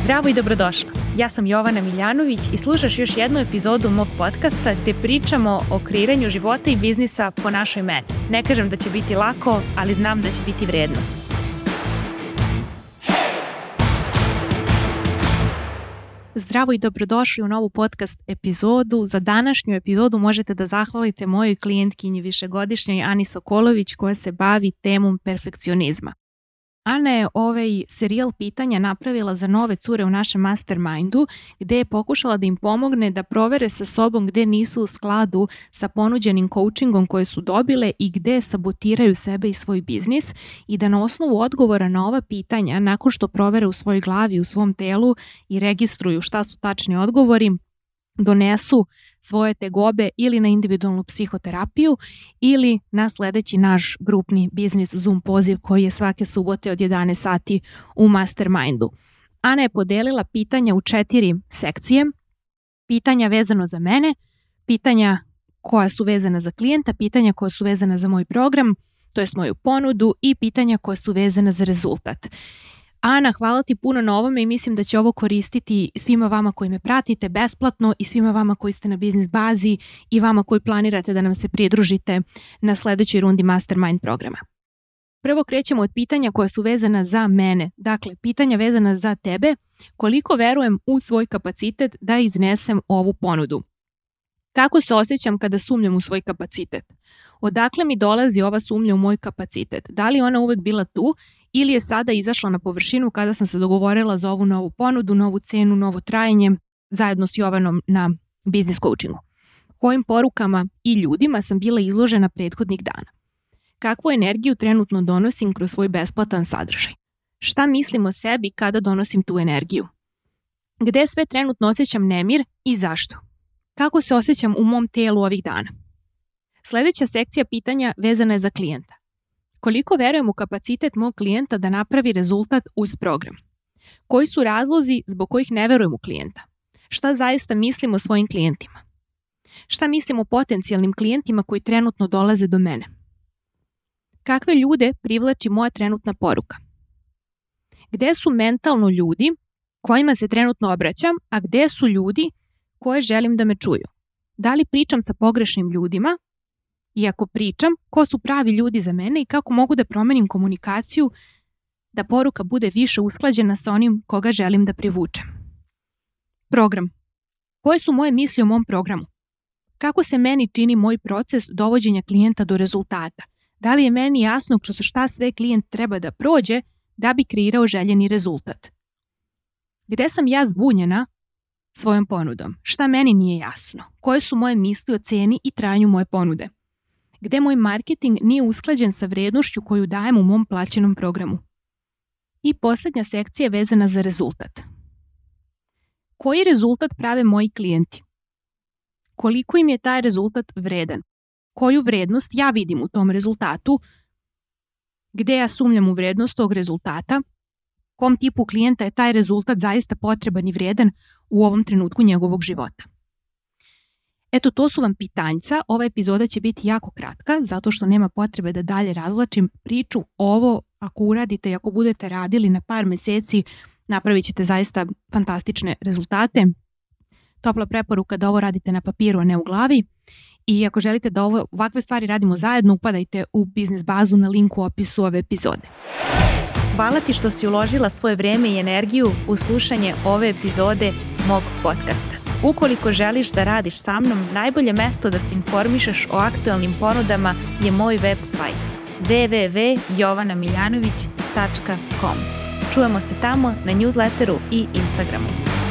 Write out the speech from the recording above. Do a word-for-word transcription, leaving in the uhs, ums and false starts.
Zdravo i dobrodošla. Ja sam Jovana Miljanović i slušaš još jednu epizodu mog podcasta gde pričamo o kreiranju života i biznisa po našoj meni. Ne kažem da će biti lako, ali znam da će biti vredno. Zdravo i dobrodošli u novu podcast epizodu. Za današnju epizodu možete da zahvalite mojoj klijentkinji višegodišnjoj Ani Sokolović koja se bavi temom perfekcionizma. Ana je ovaj serijal pitanja napravila za nove cure u našem mastermindu gde je pokušala da im pomogne da provere sa sobom gde nisu u skladu sa ponuđenim coachingom koje su dobile i gde sabotiraju sebe i svoj biznis i da na osnovu odgovora na ova pitanja, nakon što provere u svojoj glavi, u svom telu i registruju šta su tačni odgovori, donesu svoje tegobe ili na individualnu psihoterapiju ili na sledeći naš grupni biznis Zoom poziv koji je svake subote od jedanaest sati u mastermindu. Ana je podelila pitanja u četiri sekcije. Pitanja vezano za mene, pitanja koja su vezana za klijenta, pitanja koja su vezana za moj program, to jest moju ponudu i pitanja koja su vezana za rezultat. Ana, hvala ti puno na ovome i mislim da će ovo koristiti svima vama koji me pratite besplatno i svima vama koji ste na biznis bazi i vama koji planirate da nam se pridružite na sledećoj rundi Mastermind programa. Prvo krećemo od pitanja koja su vezana za mene. Dakle, pitanja vezana za tebe, koliko verujem u svoj kapacitet da iznesem ovu ponudu. Kako se osjećam kada sumnjam u svoj kapacitet? Odakle mi dolazi ova sumnja u moj kapacitet? Da li ona uvek bila tu ili je sada izašla na površinu kada sam se dogovorila za ovu novu ponudu, novu cenu, novo trajanje zajedno s Jovanom na biznis coachingu? Kojim porukama i ljudima sam bila izložena prethodnih dana? Kakvu energiju trenutno donosim kroz svoj besplatan sadržaj? Šta mislim o sebi kada donosim tu energiju? Gde sve trenutno osjećam nemir i zašto? Kako se osjećam u mom telu ovih dana? Sledeća sekcija pitanja vezana je za klijenta. Koliko verujem u kapacitet mog klijenta da napravi rezultat uz program? Koji su razlozi zbog kojih ne verujem u klijenta? Šta zaista mislim o svojim klijentima? Šta mislim o potencijalnim klijentima koji trenutno dolaze do mene? Kakve ljude privlači moja trenutna poruka? Gde su mentalno ljudi kojima se trenutno obraćam, a gde su ljudi koje želim da me čuju? Da li pričam sa pogrešnim ljudima? I ako pričam, ko su pravi ljudi za mene i kako mogu da promenim komunikaciju da poruka bude više usklađena sa onim koga želim da privučem. Program. Koje su moje misli o mom programu? Kako se meni čini moj proces dovođenja klijenta do rezultata? Da li je meni jasno kroz šta sve klijent treba da prođe da bi kreirao željeni rezultat? Gde sam ja zbunjena svojom ponudom? Šta meni nije jasno? Koje su moje misli o ceni i trajanju moje ponude? Gde moj marketing nije usklađen sa vrednošću koju dajem u mom plaćenom programu? I poslednja sekcija je vezana za rezultat. Koji rezultat prave moji klijenti? Koliko im je taj rezultat vredan? Koju vrednost ja vidim u tom rezultatu? Gde ja sumnjam u vrednost tog rezultata? Kom tipu klijenta je taj rezultat zaista potreban i vredan u ovom trenutku njegovog života? Eto, to su vam pitanjca. Ova epizoda će biti jako kratka, zato što nema potrebe da dalje razvlačim priču. Ovo, ako uradite i ako budete radili na par meseci, napravit ćete zaista fantastične rezultate. Topla preporuka da ovo radite na papiru, a ne u glavi. I ako želite da ovo, ovakve stvari radimo zajedno, upadajte u biznis bazu na linku u opisu ove epizode. Hvala ti što si uložila svoje vreme i energiju u slušanje ove epizode mog podcasta. Ukoliko želiš da radiš sa mnom, najbolje mesto da se informišeš o aktuelnim ponudama je moj website w w w tačka jovana miljanović tačka com. Čujemo se tamo na newsletteru i Instagramu.